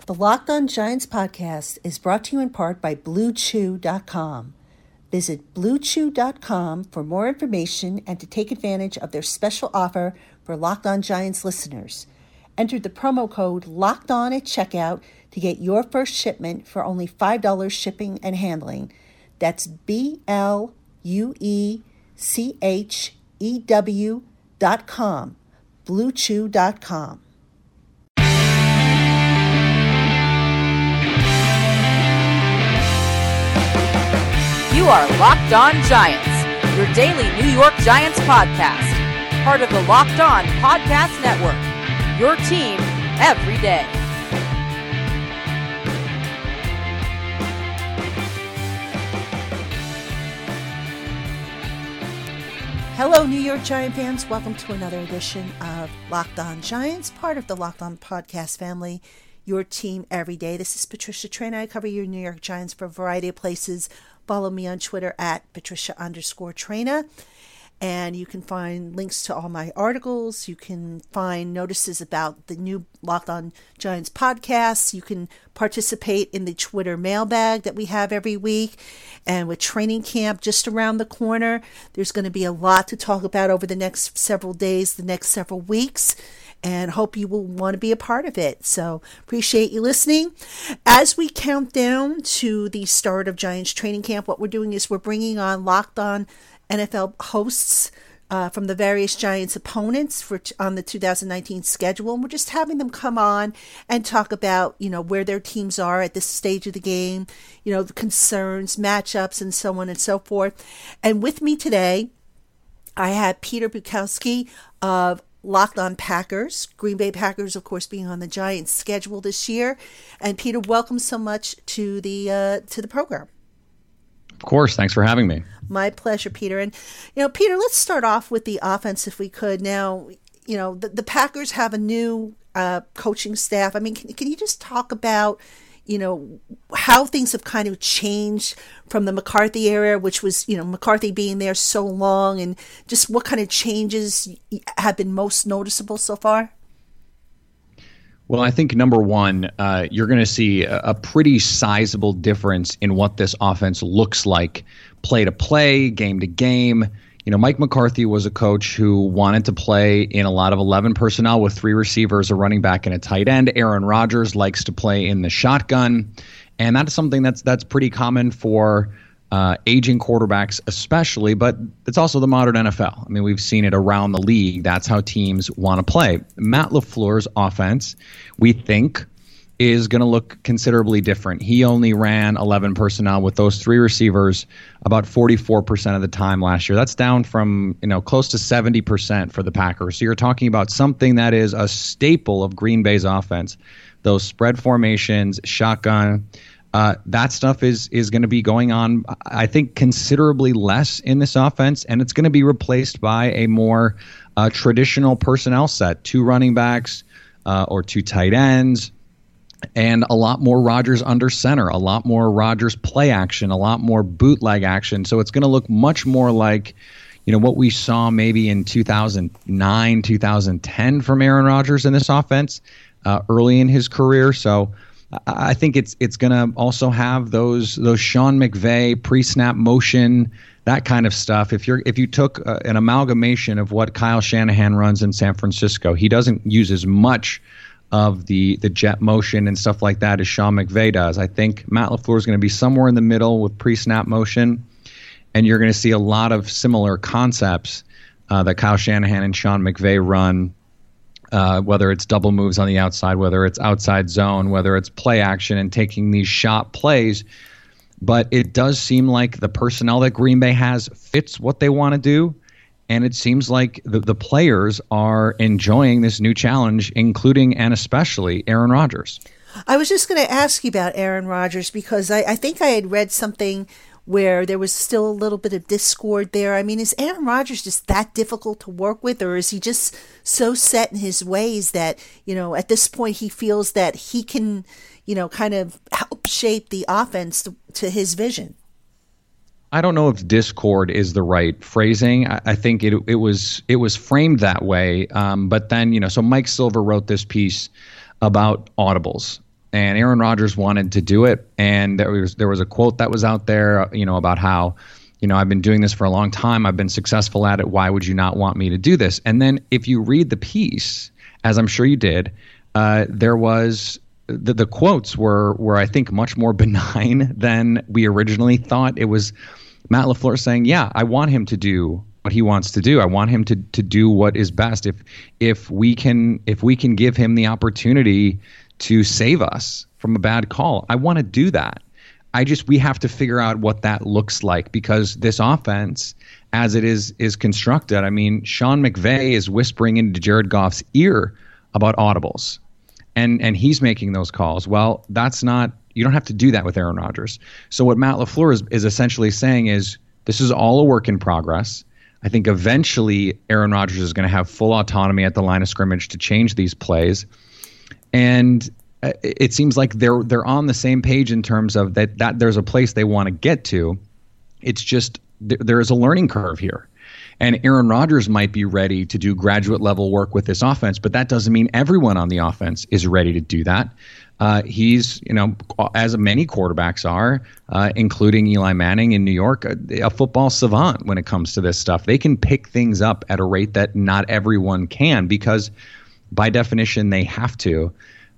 The Locked On Giants podcast is brought to you in part by BlueChew.com. Visit BlueChew.com for more information and to take advantage of their special offer for Locked On Giants listeners. Enter the promo code LOCKEDON at checkout to get your first shipment for only $5 shipping and handling. That's BlueChew.com. BlueChew.com. You are Locked On Giants, your daily New York Giants podcast. Part of the Locked On Podcast Network, your team every day. Hello, New York Giant fans. Welcome to another edition of Locked On Giants, part of the Locked On Podcast family, your team every day. This is Patricia Traina. I cover your New York Giants for a variety of places. Follow me on Twitter at Patricia_Traina. And you can find links to all my articles. You can find notices about the new Locked On Giants podcasts. You can participate in the Twitter mailbag that we have every week. And with training camp just around the corner, there's going to be a lot to talk about over the next several days, the next several weeks. And hope you will want to be a part of it. So appreciate you listening. As we count down to the start of Giants training camp, what we're doing is we're bringing on Locked On NFL hosts from the various Giants opponents on the 2019 schedule. And we're just having them come on and talk about, where their teams are at this stage of the game, the concerns, matchups, and so on and so forth. And with me today, I have Peter Bukowski of Locked On Packers, Green Bay Packers, of course, being on the Giants schedule this year. And Peter, welcome so much to the program. Of course. Thanks for having me. My pleasure, Peter. And, Peter, let's start off with the offense if we could. Now, the Packers have a new coaching staff. I mean, can you just talk about, how things have kind of changed from the McCarthy era, which was, McCarthy being there so long, and just what kind of changes have been most noticeable so far? Well, I think number one, you're going to see a pretty sizable difference in what this offense looks like play to play, game to game. Mike McCarthy was a coach who wanted to play in a lot of 11 personnel with 3 receivers, a running back, and a tight end. Aaron Rodgers likes to play in the shotgun, and that's something that's pretty common for aging quarterbacks especially, but it's also the modern NFL. I mean, we've seen it around the league. That's how teams want to play. Matt LaFleur's offense, we think, is going to look considerably different. He only ran 11 personnel with those 3 receivers about 44% of the time last year. That's down from, close to 70% for the Packers. So you're talking about something that is a staple of Green Bay's offense. Those spread formations, shotgun, that stuff is going to be going on, I think, considerably less in this offense, and it's going to be replaced by a more traditional personnel set, 2 running backs or 2 tight ends, and a lot more Rodgers under center, a lot more Rodgers play action, a lot more bootleg action. So it's going to look much more like, what we saw maybe in 2009, 2010 from Aaron Rodgers in this offense early in his career. So I think it's going to also have those Sean McVay pre-snap motion, that kind of stuff. If you took an amalgamation of what Kyle Shanahan runs in San Francisco, he doesn't use as much of the jet motion and stuff like that as Sean McVay does. I think Matt LaFleur is going to be somewhere in the middle with pre-snap motion, and you're going to see a lot of similar concepts that Kyle Shanahan and Sean McVay run, whether it's double moves on the outside, whether it's outside zone, whether it's play action and taking these shot plays. But it does seem like the personnel that Green Bay has fits what they want to do. And it seems like the players are enjoying this new challenge, including and especially Aaron Rodgers. I was just going to ask you about Aaron Rodgers because I think I had read something where there was still a little bit of discord there. I mean, is Aaron Rodgers just that difficult to work with, or is he just so set in his ways that, at this point he feels that he can, kind of help shape the offense to his vision? I don't know if discord is the right phrasing. I think it was framed that way. But then, so Mike Silver wrote this piece about audibles. and Aaron Rodgers wanted to do it. And there was a quote that was out there, about how, I've been doing this for a long time. I've been successful at it. Why would you not want me to do this? And then if you read the piece, as I'm sure you did, there was the quotes were I think much more benign than we originally thought. It was Matt LaFleur saying, yeah, I want him to do what he wants to do. I want him to do what is best. If we can give him the opportunity to save us from a bad call, I want to do that. We have to figure out what that looks like, because this offense, as it is constructed, I mean, Sean McVay is whispering into Jared Goff's ear about audibles, and he's making those calls. Well, you don't have to do that with Aaron Rodgers. So what Matt LaFleur is essentially saying is, this is all a work in progress. I think eventually Aaron Rodgers is going to have full autonomy at the line of scrimmage to change these plays. And it seems like they're on the same page in terms of that there's a place they want to get to. It's just there is a learning curve here. And Aaron Rodgers might be ready to do graduate level work with this offense, but that doesn't mean everyone on the offense is ready to do that. He's, as many quarterbacks are, including Eli Manning in New York, a football savant when it comes to this stuff. They can pick things up at a rate that not everyone can, because by definition they have to.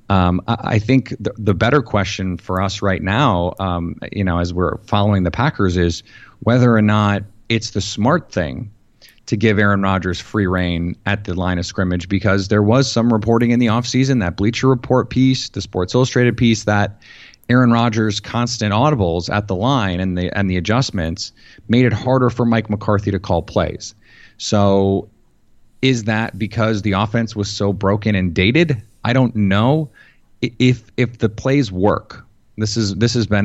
I think the better question for us right now, as we're following the Packers, is whether or not it's the smart thing to give Aaron Rodgers free reign at the line of scrimmage, because there was some reporting in the offseason, that Bleacher Report piece, the Sports Illustrated piece, that Aaron Rodgers' constant audibles at the line and the adjustments made it harder for Mike McCarthy to call plays. So is that because the offense was so broken and dated? I don't know. If the plays work, this has been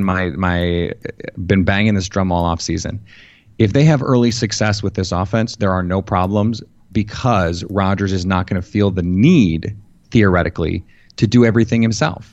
been banging this drum all off season. If they have early success with this offense, there are no problems, because Rodgers is not going to feel the need, theoretically, to do everything himself.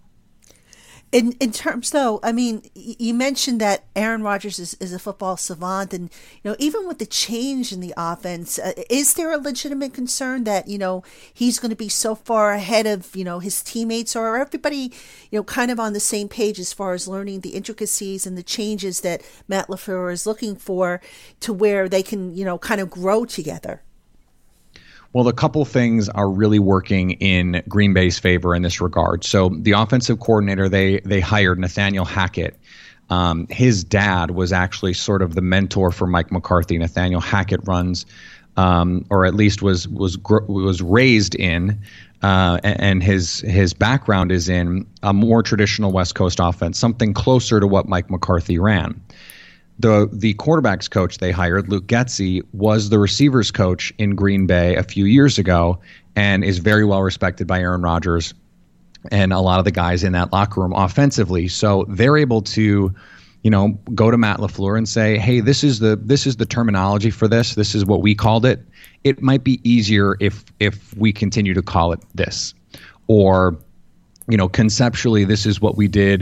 In terms, though, I mean, you mentioned that Aaron Rodgers is a football savant, and even with the change in the offense, is there a legitimate concern that he's going to be so far ahead of his teammates, or are everybody kind of on the same page as far as learning the intricacies and the changes that Matt LaFleur is looking for, to where they can kind of grow together? Well, a couple things are really working in Green Bay's favor in this regard. So the offensive coordinator, they hired Nathaniel Hackett. His dad was actually sort of the mentor for Mike McCarthy. Nathaniel Hackett runs, or at least was raised in, and his background is in a more traditional West Coast offense, something closer to what Mike McCarthy ran. The quarterbacks coach they hired, Luke Getsy, was the receivers coach in Green Bay a few years ago, and is very well respected by Aaron Rodgers and a lot of the guys in that locker room offensively. So they're able to, go to Matt LaFleur and say, hey, this is the terminology for this. This is what we called it. It might be easier if we continue to call it this, or conceptually, this is what we did.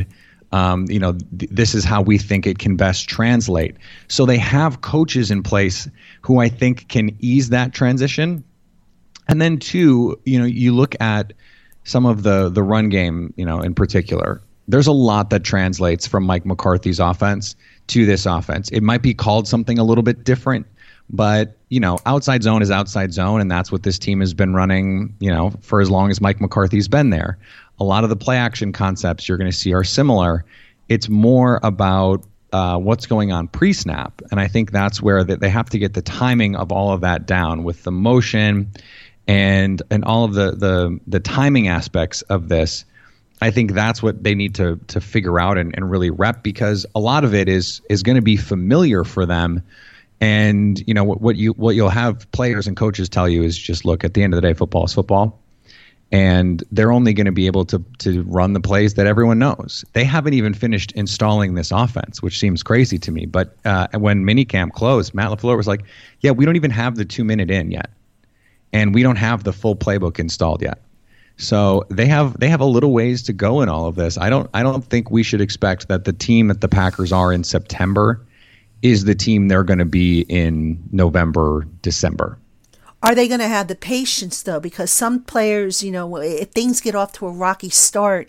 This is how we think it can best translate. So they have coaches in place who I think can ease that transition. And then two, you look at some of the run game, in particular, there's a lot that translates from Mike McCarthy's offense to this offense. It might be called something a little bit different, but, outside zone is outside zone. And that's what this team has been running, for as long as Mike McCarthy's been there. A lot of the play action concepts you're going to see are similar. It's more about what's going on pre-snap. And I think that's where they have to get the timing of all of that down with the motion and all of the timing aspects of this. I think that's what they need to figure out and really rep, because a lot of it is going to be familiar for them. And what you'll have players and coaches tell you is just, look, at the end of the day, football is football. And they're only going to be able to run the plays that everyone knows. They haven't even finished installing this offense, which seems crazy to me. But when minicamp closed, Matt LaFleur was like, yeah, we don't even have the 2-minute in yet. And we don't have the full playbook installed yet. So they have a little ways to go in all of this. I don't think we should expect that the team that the Packers are in September is the team they're going to be in November, December. Are they going to have the patience, though? Because some players, if things get off to a rocky start,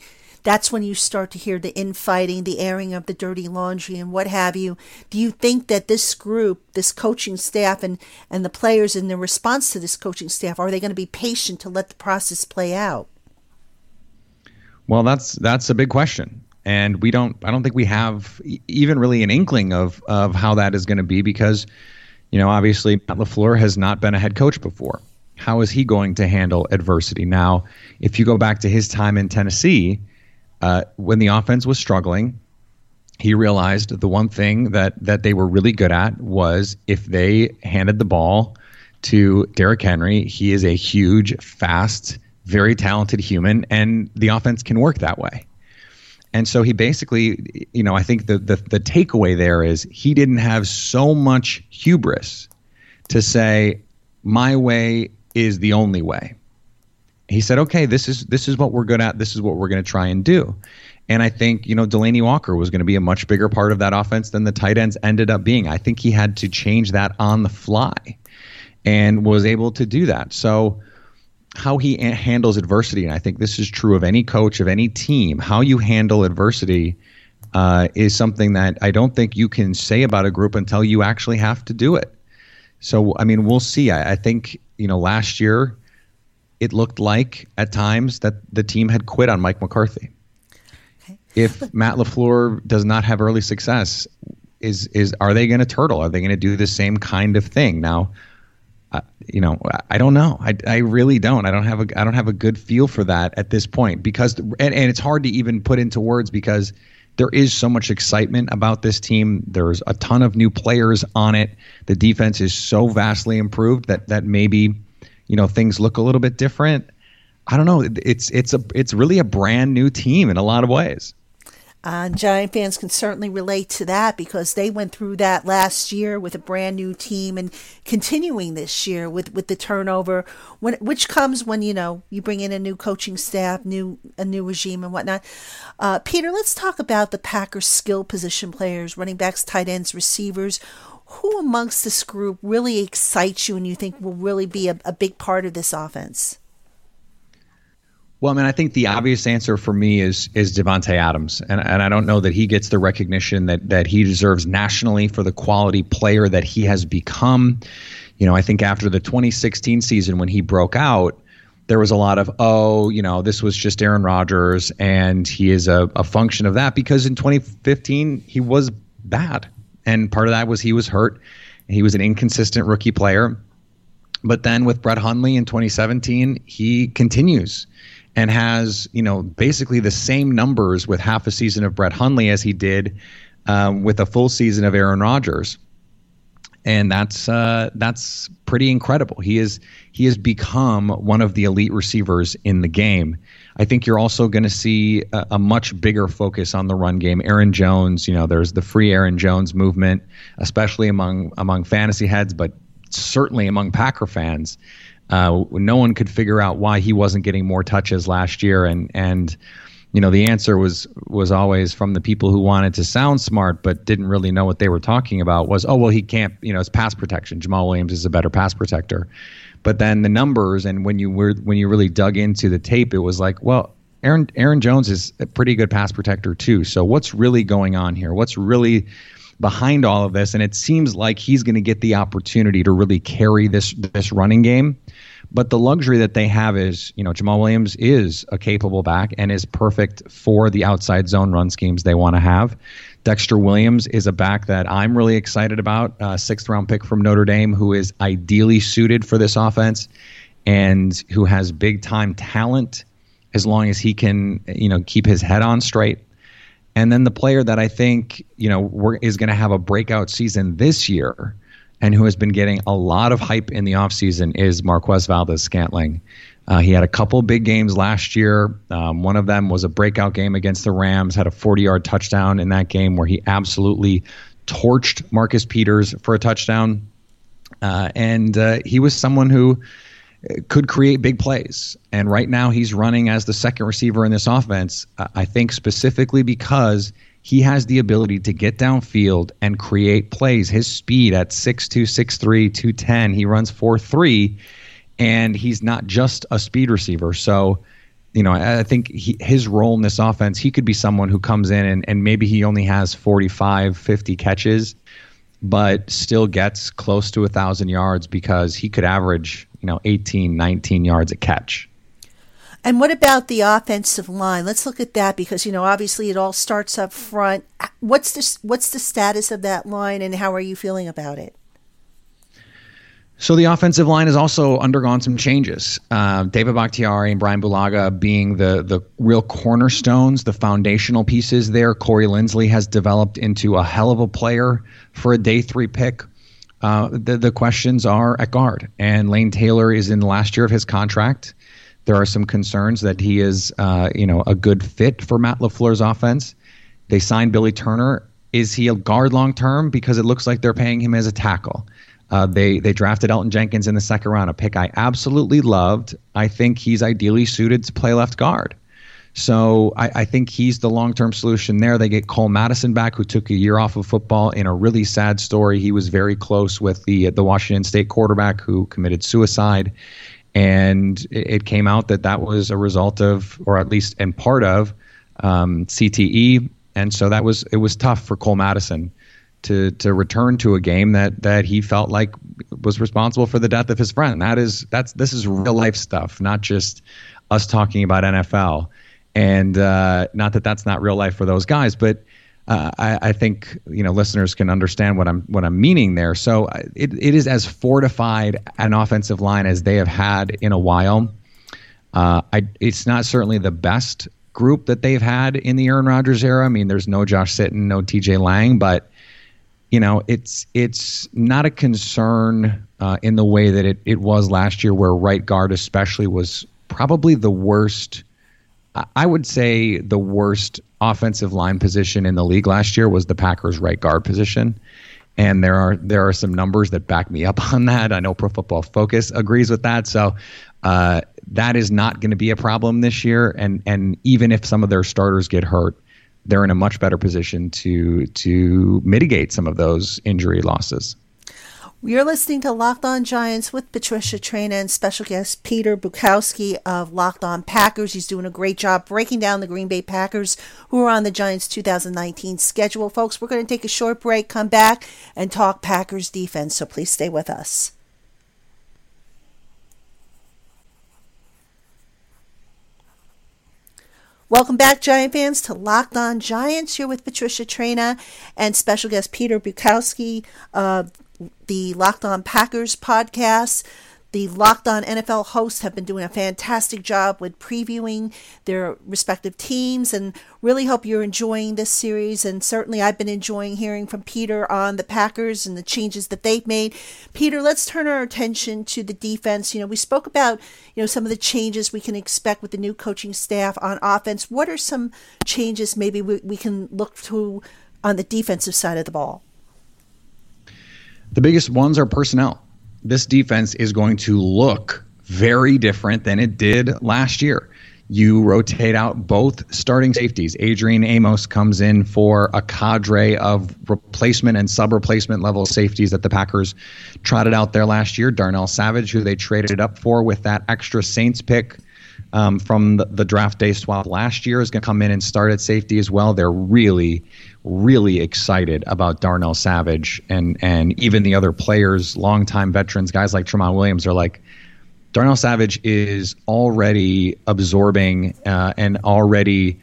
that's when you start to hear the infighting, the airing of the dirty laundry and what have you. Do you think that this group, this coaching staff and the players in the response to this coaching staff, are they going to be patient to let the process play out? Well, that's a big question. And I don't think we have even really an inkling of how that is going to be because, obviously Matt LaFleur has not been a head coach before. How is he going to handle adversity? Now, if you go back to his time in Tennessee, when the offense was struggling, he realized the one thing that they were really good at was if they handed the ball to Derrick Henry, he is a huge, fast, very talented human, and the offense can work that way. And so he basically, I think the takeaway there is he didn't have so much hubris to say, my way is the only way. He said, okay, this is what we're good at. This is what we're going to try and do. And I think, Delanie Walker was going to be a much bigger part of that offense than the tight ends ended up being. I think he had to change that on the fly and was able to do that. So how he handles adversity, and I think this is true of any coach, of any team, how you handle adversity is something that I don't think you can say about a group until you actually have to do it. So, we'll see. I think, last year it looked like at times that the team had quit on Mike McCarthy. Okay. If Matt LaFleur does not have early success, are they going to turtle? Are they going to do the same kind of thing? Now, I don't know. I really don't. I don't have a good feel for that at this point because, and it's hard to even put into words because there is so much excitement about this team. There's a ton of new players on it. The defense is so vastly improved that maybe, things look a little bit different. I don't know. It's really a brand new team in a lot of ways. Giant fans can certainly relate to that because they went through that last year with a brand new team and continuing this year with the turnover, which comes when, you bring in a new coaching staff, a new regime and whatnot. Peter, let's talk about the Packers' skill position players, running backs, tight ends, receivers. Who amongst this group really excites you and you think will really be a big part of this offense? Well, I think the obvious answer for me is Davante Adams. And I don't know that he gets the recognition that he deserves nationally for the quality player that he has become. I think after the 2016 season when he broke out, there was a lot of, this was just Aaron Rodgers and he is a function of that because in 2015 he was bad. And part of that was he was hurt. He was an inconsistent rookie player. But then with Brett Hundley in 2017, he continues and has, basically the same numbers with half a season of Brett Hundley as he did with a full season of Aaron Rodgers. And that's pretty incredible. He has become one of the elite receivers in the game. I think you're also going to see a much bigger focus on the run game. Aaron Jones, there's the free Aaron Jones movement, especially among fantasy heads, but certainly among Packer fans. No one could figure out why he wasn't getting more touches last year. And the answer was always from the people who wanted to sound smart but didn't really know what they were talking about was, he can't, it's pass protection. Jamal Williams is a better pass protector. But then the numbers and when you really dug into the tape, it was like, well, Aaron Jones is a pretty good pass protector too. So what's really going on here? What's really behind all of this? And it seems like he's going to get the opportunity to really carry this running game. But the luxury that they have is, Jamal Williams is a capable back and is perfect for the outside zone run schemes they want to have. Dexter Williams is a back that I'm really excited about, 6th round pick from Notre Dame, who is ideally suited for this offense and who has big time talent as long as he can, keep his head on straight. And then the player that I think, is going to have a breakout season this year and who has been getting a lot of hype in the offseason is Marquez Valdes-Scantling. He had a couple big games last year. One of them was a breakout game against the Rams, had a 40-yard touchdown in that game where he absolutely torched Marcus Peters for a touchdown. And he was someone who could create big plays. And right now he's running as the second receiver in this offense, I think specifically because he has the ability to get downfield and create plays. His speed at 6'2", 6'3", 210, he runs 4.3, and he's not just a speed receiver. So, I think his role in this offense, he could be someone who comes in and maybe he only has 45, 50 catches, but still gets close to 1,000 yards because he could average, 18, 19 yards a catch. And what about the offensive line? Let's look at that because, obviously it all starts up front. What's the status of that line and how are you feeling about it? So the offensive line has also undergone some changes. David Bakhtiari and Brian Bulaga being the real cornerstones, the foundational pieces there. Corey Linsley has developed into a hell of a player for a day 3 pick. The questions are at guard, and Lane Taylor is in the last year of his contract. There are some concerns that he is, a good fit for Matt LaFleur's offense. They signed Billy Turner. Is he a guard long term? Because it looks like they're paying him as a tackle. They drafted Elton Jenkins in the second round, a pick I absolutely loved. I think he's ideally suited to play left guard. So I think he's the long-term solution there. They get Cole Madison back, who took a year off of football in a really sad story. He was very close with the Washington State quarterback who committed suicide. And it came out that was a result of, or at least in part of, CTE. And so it was tough for Cole Madison to return to a game that he felt like was responsible for the death of his friend. This is real life stuff, not just us talking about NFL. And not that that's not real life for those guys, but I think listeners can understand what I'm meaning there. So it is as fortified an offensive line as they have had in a while. It's not certainly the best group that they've had in the Aaron Rodgers era. I mean, there's no Josh Sitton, no TJ Lang, but it's not a concern in the way that it was last year, where right guard especially was probably the worst. I would say the worst offensive line position in the league last year was the Packers' right guard position. And there are some numbers that back me up on that. I know Pro Football Focus agrees with that. So that is not going to be a problem this year. And even if some of their starters get hurt, they're in a much better position to mitigate some of those injury losses. You're listening to Locked On Giants with Patricia Traina and special guest Peter Bukowski of Locked On Packers. He's doing a great job breaking down the Green Bay Packers, who are on the Giants' 2019 schedule. Folks, we're going to take a short break, come back, and talk Packers defense, so please stay with us. Welcome back, Giant fans, to Locked On Giants. You're with Patricia Traina and special guest Peter Bukowski of the Locked On Packers podcast. The Locked On NFL hosts have been doing a fantastic job with previewing their respective teams, and really hope you're enjoying this series. And certainly I've been enjoying hearing from Peter on the Packers and the changes that they've made. Peter, let's turn our attention to the defense. We spoke about, some of the changes we can expect with the new coaching staff on offense. What are some changes maybe we can look to on the defensive side of the ball? The biggest ones are personnel. This defense is going to look very different than it did last year. You rotate out both starting safeties. Adrian Amos comes in for a cadre of replacement and sub-replacement level safeties that the Packers trotted out there last year. Darnell Savage, who they traded up for with that extra Saints pick from the draft day swap last year, is going to come in and start at safety as well. They're really, really excited about Darnell Savage, and even the other players, longtime veterans, guys like Tramon Williams, are like, Darnell Savage is already absorbing and already,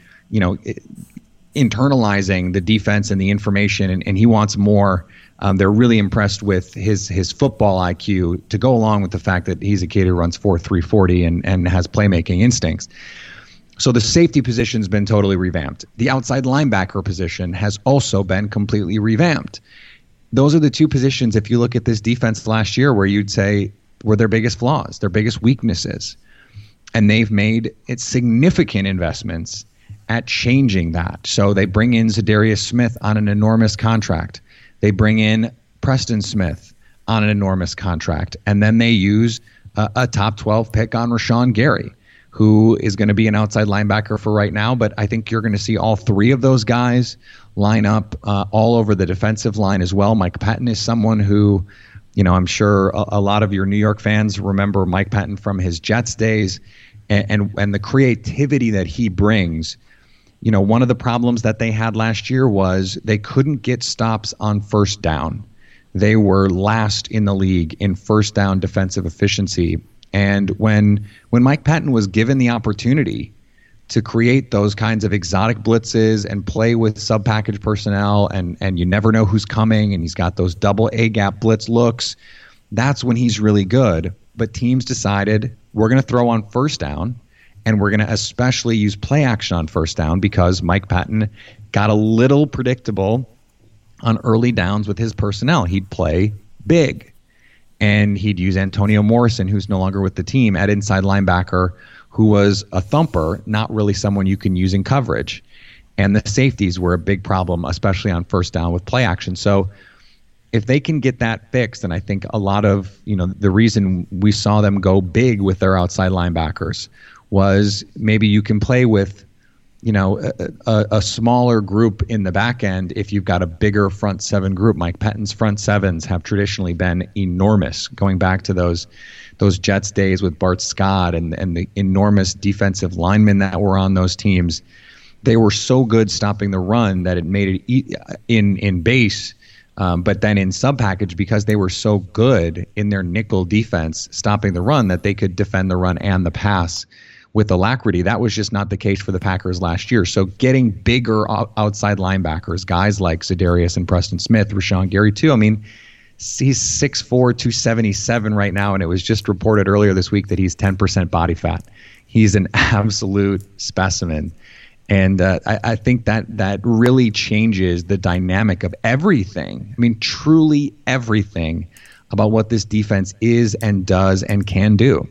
internalizing the defense and the information, and he wants more. They're really impressed with his football IQ to go along with the fact that he's a kid who runs 4.3 40 and has playmaking instincts. So the safety position's been totally revamped. The outside linebacker position has also been completely revamped. Those are the two positions, if you look at this defense last year, where you'd say were their biggest flaws, their biggest weaknesses. And they've made significant investments at changing that. So they bring in Zadarius Smith on an enormous contract. They bring in Preston Smith on an enormous contract. And then they use a top 12 pick on Rashawn Gary, who is going to be an outside linebacker for right now. But I think you're going to see all three of those guys line up all over the defensive line as well. Mike Patton is someone who, I'm sure a lot of your New York fans remember Mike Patton from his Jets days. and the creativity that he brings. You know, one of the problems that they had last year was they couldn't get stops on first down. They were last in the league in first down defensive efficiency. And when Mike Pettine was given the opportunity to create those kinds of exotic blitzes and play with sub-package personnel, and you never know who's coming, and he's got those double A-gap blitz looks, that's when he's really good. But teams decided, we're going to throw on first down, and we're going to especially use play action on first down because Mike Pettine got a little predictable on early downs with his personnel. He'd play big, and he'd use Antonio Morrison, who's no longer with the team, at inside linebacker, who was a thumper, not really someone you can use in coverage. And the safeties were a big problem, especially on first down with play action. So if they can get that fixed, and I think a lot of, the reason we saw them go big with their outside linebackers was maybe you can play with, a smaller group in the back end if you've got a bigger front seven group. Mike Pettine's front sevens have traditionally been enormous, going back to those Jets days with Bart Scott and the enormous defensive linemen that were on those teams. They were so good stopping the run that it made it in base, but then in sub-package, because they were so good in their nickel defense stopping the run, that they could defend the run and the pass with alacrity. That was just not the case for the Packers last year. So getting bigger outside linebackers, guys like Za'Darius and Preston Smith, Rashawn Gary too. I mean, he's 6'4", 277 right now, and it was just reported earlier this week that he's 10% body fat. He's an absolute specimen. And I think that really changes the dynamic of everything. I mean, truly everything about what this defense is and does and can do.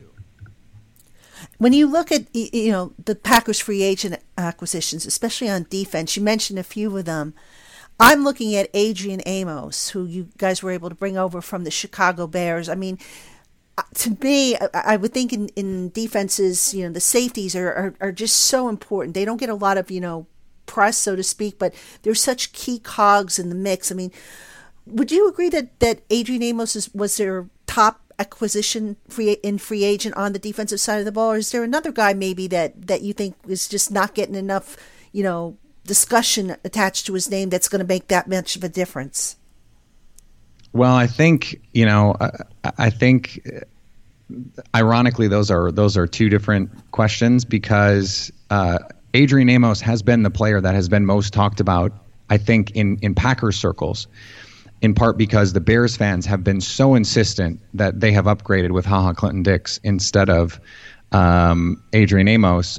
When you look at the Packers free agent acquisitions, especially on defense, you mentioned a few of them. I'm looking at Adrian Amos, who you guys were able to bring over from the Chicago Bears. I mean, to me, I would think in defenses, the safeties are just so important. They don't get a lot of, press, so to speak, but they're such key cogs in the mix. I mean, would you agree that Adrian Amos was their top acquisition free agent on the defensive side of the ball? Or is there another guy maybe that you think is just not getting enough, discussion attached to his name that's going to make that much of a difference? Well, I think, ironically, those are two different questions, because Adrian Amos has been the player that has been most talked about, I think, in Packers circles, in part because the Bears fans have been so insistent that they have upgraded with HaHa Clinton-Dix instead of Adrian Amos.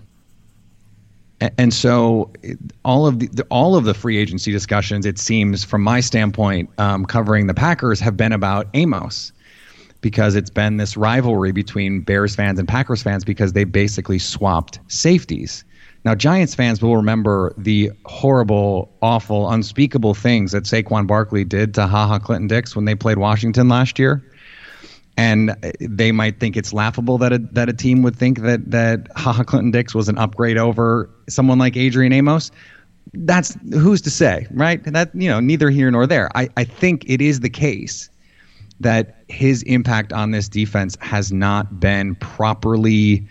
And so all of the free agency discussions, it seems, from my standpoint, covering the Packers, have been about Amos, because it's been this rivalry between Bears fans and Packers fans because they basically swapped safeties. Now, Giants fans will remember the horrible, awful, unspeakable things that Saquon Barkley did to HaHa Clinton-Dix when they played Washington last year. And they might think it's laughable that a team would think that HaHa Clinton-Dix was an upgrade over someone like Adrian Amos. That's who's to say, right? That, neither here nor there. I think it is the case that his impact on this defense has not been properly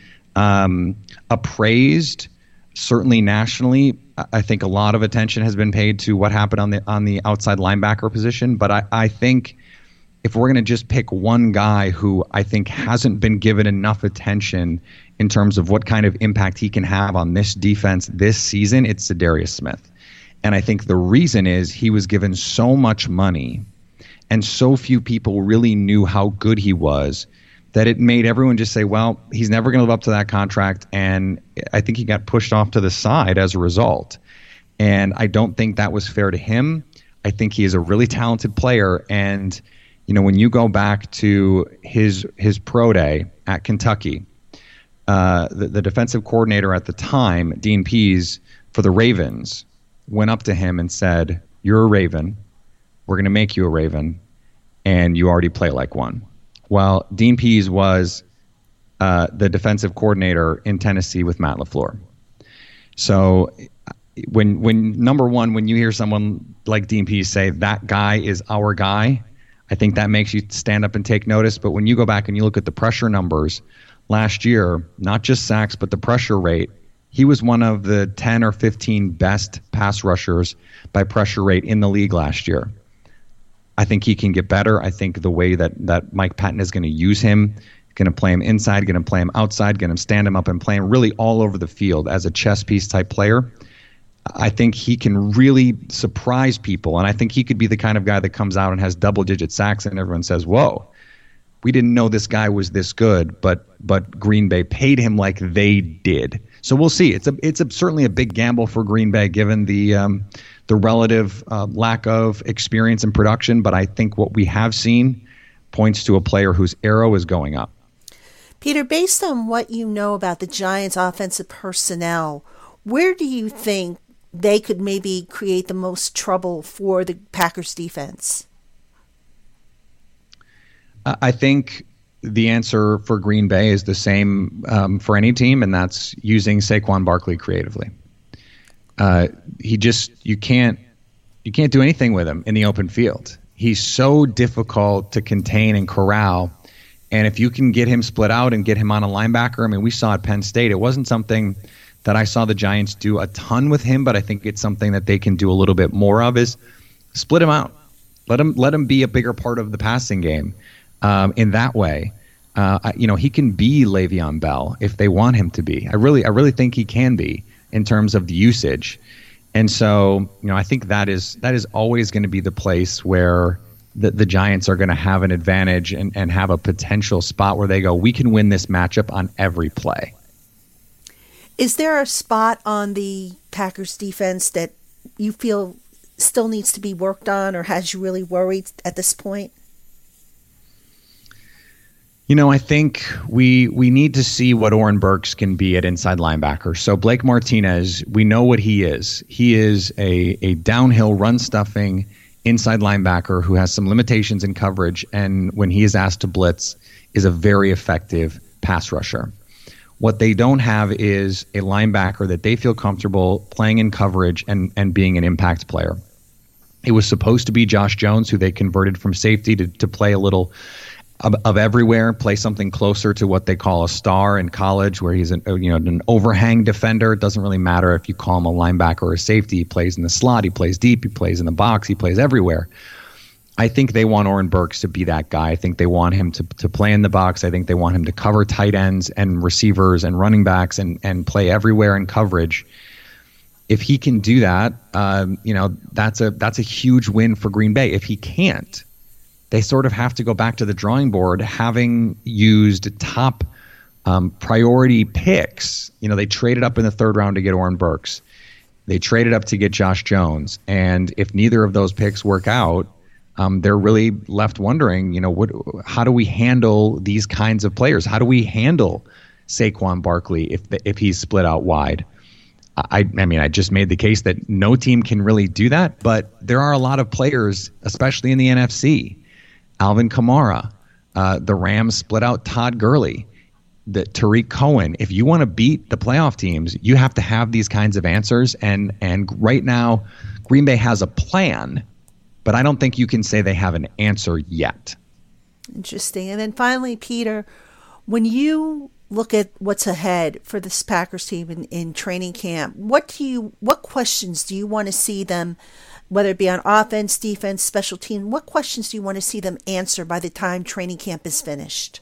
appraised, certainly nationally. I think a lot of attention has been paid to what happened on the outside linebacker position, but I think if we're going to just pick one guy who I think hasn't been given enough attention in terms of what kind of impact he can have on this defense this season, it's Za'Darius Smith. And I think the reason is he was given so much money and so few people really knew how good he was that it made everyone just say, well, he's never going to live up to that contract. And I think he got pushed off to the side as a result. And I don't think that was fair to him. I think he is a really talented player. And when you go back to his pro day at Kentucky, the defensive coordinator at the time, Dean Pease, for the Ravens, went up to him and said, "You're a Raven. We're going to make you a Raven, and you already play like one." Well, Dean Pease was the defensive coordinator in Tennessee with Matt LaFleur. So when number one, when you hear someone like Dean Pease say that guy is our guy, I think that makes you stand up and take notice. But when you go back and you look at the pressure numbers last year, not just sacks, but the pressure rate. He was one of the 10 or 15 best pass rushers by pressure rate in the league last year. I think he can get better. I think the way that Mike Patton is going to use him, going to play him inside, going to play him outside, going to stand him up and play him really all over the field as a chess piece type player. I think he can really surprise people, and I think he could be the kind of guy that comes out and has double-digit sacks, and everyone says, "Whoa, we didn't know this guy was this good," but Green Bay paid him like they did. So we'll see. It's certainly a big gamble for Green Bay given the relative lack of experience and production, but I think what we have seen points to a player whose arrow is going up. Peter, based on what you know about the Giants' offensive personnel, where do you think they could maybe create the most trouble for the Packers defense? I think the answer for Green Bay is the same for any team, and that's using Saquon Barkley creatively. You can't do anything with him in the open field. He's so difficult to contain and corral. And if you can get him split out and get him on a linebacker, I mean, we saw at Penn State, it wasn't something that I saw the Giants do a ton with him, but I think it's something that they can do a little bit more of is split him out. Let him be a bigger part of the passing game in that way. He can be Le'Veon Bell if they want him to be. I really think he can be in terms of the usage. And so, I think that is always going to be the place where the Giants are going to have an advantage and have a potential spot where they go, we can win this matchup on every play. Is there a spot on the Packers defense that you feel still needs to be worked on or has you really worried at this point? I think we need to see what Oren Burks can be at inside linebacker. So Blake Martinez, we know what he is. He is a downhill run-stuffing inside linebacker who has some limitations in coverage, and when he is asked to blitz, is a very effective pass rusher. What they don't have is a linebacker that they feel comfortable playing in coverage and being an impact player. It was supposed to be Josh Jones, who they converted from safety to play a little of everywhere, play something closer to what they call a star in college, where he's an overhang defender. It doesn't really matter if you call him a linebacker or a safety. He plays in the slot, he plays deep, he plays in the box, he plays everywhere. I think they want Oren Burks to be that guy. I think they want him to play in the box. I think they want him to cover tight ends and receivers and running backs and play everywhere in coverage. If he can do that, that's a huge win for Green Bay. If he can't, they sort of have to go back to the drawing board, having used top priority picks. They traded up in the third round to get Oren Burks. They traded up to get Josh Jones. And if neither of those picks work out, they're really left wondering, how do we handle these kinds of players? How do we handle Saquon Barkley if he's split out wide? I just made the case that no team can really do that, but there are a lot of players, especially in the NFC. Alvin Kamara, the Rams split out Todd Gurley, the Tariq Cohen. If you want to beat the playoff teams, you have to have these kinds of answers. And right now, Green Bay has a plan, but I don't think you can say they have an answer yet. Interesting. And then finally, Peter, when you look at what's ahead for this Packers team in training camp, what questions do you want to see them, whether it be on offense, defense, special team, what questions do you want to see them answer by the time training camp is finished?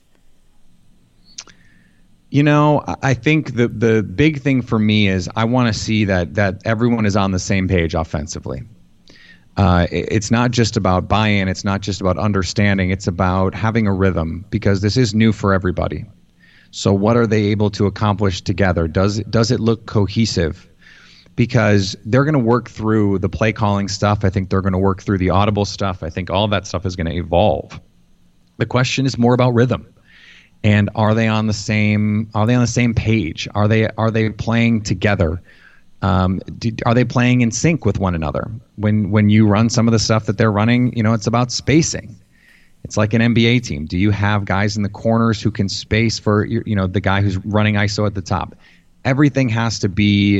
I think the big thing for me is I want to see that everyone is on the same page offensively. It's not just about buy-in. It's not just about understanding. It's about having a rhythm, because this is new for everybody. So what are they able to accomplish together? Does it look cohesive? Because they're going to work through the play calling stuff. I think they're going to work through the audible stuff. I think all of that stuff is going to evolve. The question is more about rhythm. And are they on the same page? Are they playing together? Are they playing in sync with one another? When you run some of the stuff that they're running, it's about spacing. It's like an NBA team. Do you have guys in the corners who can space for the guy who's running ISO at the top? Everything has to be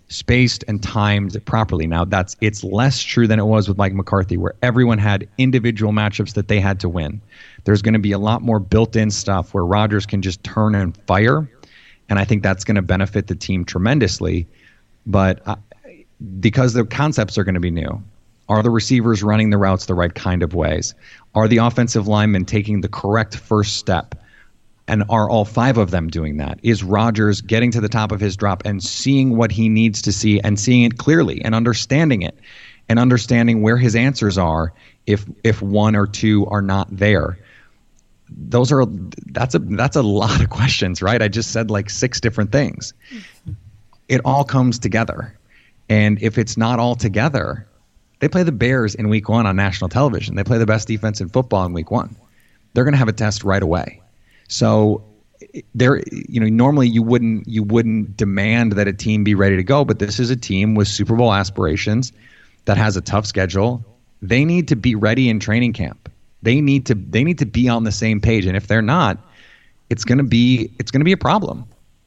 spaced and timed properly. Now it's less true than it was with Mike McCarthy, where everyone had individual matchups that they had to win. There's going to be a lot more built-in stuff where Rodgers can just turn and fire, and I think that's going to benefit the team tremendously. But because the concepts are going to be new, are the receivers running the routes the right kind of ways? Are the offensive linemen taking the correct first step? And are all 5 of them doing that? Is Rodgers getting to the top of his drop and seeing what he needs to see and seeing it clearly and understanding it and understanding where his answers are if 1 or 2 are not there? That's a lot of questions, right? I just said like 6 different things. It all comes together. And if it's not all together, they play the Bears in week 1 on national television. They play the best defense in football in week 1. They're going to have a test right away. So normally you wouldn't demand that a team be ready to go, but this is a team with Super Bowl aspirations that has a tough schedule. They need to be ready in training camp. They need to be on the same page, and if they're not, it's going to be a problem.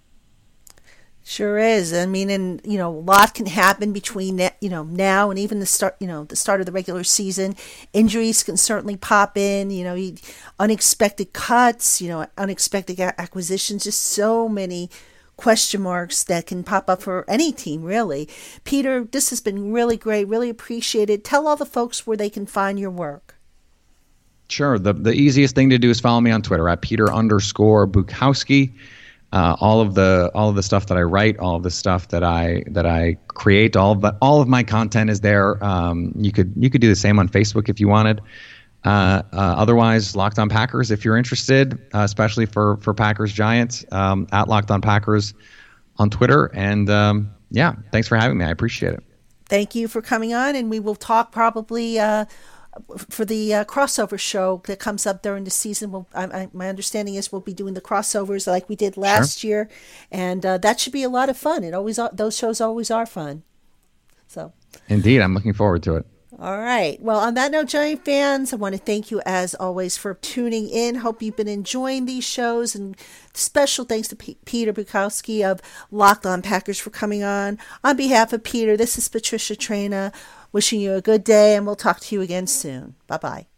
Sure is. I mean, and a lot can happen between now and even the start of the regular season. Injuries can certainly pop in. Unexpected cuts. Unexpected acquisitions. Just so many question marks that can pop up for any team, really. Peter, this has been really great. Really appreciate it. Tell all the folks where they can find your work. Sure. The easiest thing to do is follow me on Twitter at Peter_Bukowski. All of the stuff that I write, all of the stuff that I create, all of my content is there. You could do the same on Facebook if you wanted. Otherwise, Locked On Packers if you're interested, especially for Packers Giants, at Locked On Packers on Twitter. And thanks for having me. I appreciate it. Thank you for coming on, and we will talk probably for the crossover show that comes up during the season. My understanding is we'll be doing the crossovers like we did last year, and that should be a lot of fun. Those shows always are fun. So, indeed, I'm looking forward to it. All right. Well, on that note, Giant fans, I want to thank you as always for tuning in. Hope you've been enjoying these shows, and special thanks to Peter Bukowski of Locked On Packers for coming on. On behalf of Peter, this is Patricia Traina. Wishing you a good day, and we'll talk to you again soon. Bye-bye.